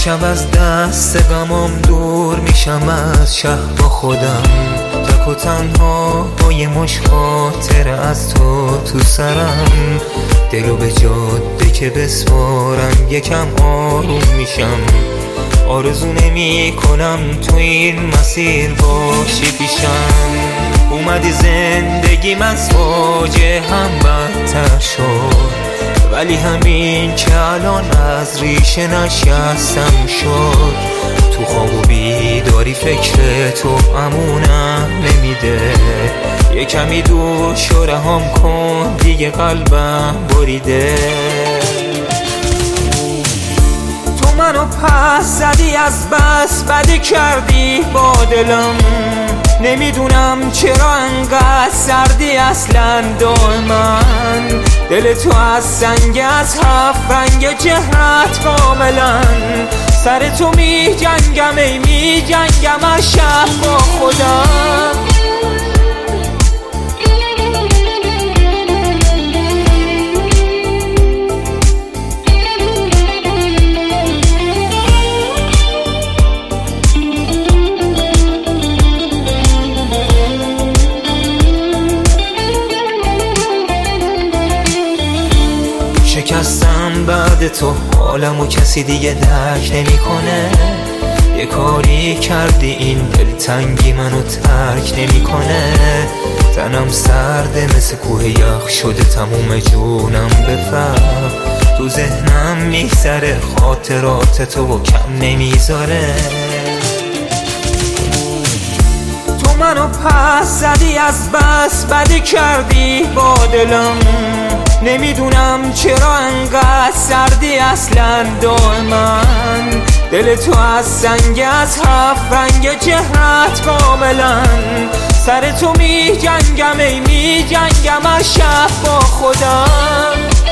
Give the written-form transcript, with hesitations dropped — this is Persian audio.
شب از دست غمام دور میشم از شهر با خودم، تک و تنها با یه مش خاطره از تو سرم. دلو به جاده که بسپارم یکم آروم میشم، آرزو نمی کنم تو این مسیر باشی پیشم. اومدی زندگیم از فاجعه هم بدتر شد، ولی همین که الان از ریشه نشستم شد. تو خواب و بیداری فکر تو امونم نمیده، یه کمی دور شو رهام کن دیگه قلبم بریده. تو منو پس زدی از بس بدی کردی با دلم، نمیدونم چرا انقدر سردی اصلا دائما. دل تو از سنگ از هفت رنگ چهرت کاملا، سر تو می جنگم ای می جنگم از شب با خودم. شکستم بعد تو حالمو کسی دیگه درک نمیکنه، یه کاری کردی این دلتنگی منو ترک نمیکنه. تنم سرده مثل کوه یخ شده تموم جونم بفر، تو ذهنم میگذره خاطرات تو و کم نمیذاره. تو منو پس زدی از بس بدی کردی با دلم، نمیدونم چرا انقدر سردی اصلا دائما. دل تو از سنگ از هفت رنگ چهرت کاملا، سر تو می جنگم ای می جنگم از شب با خودم.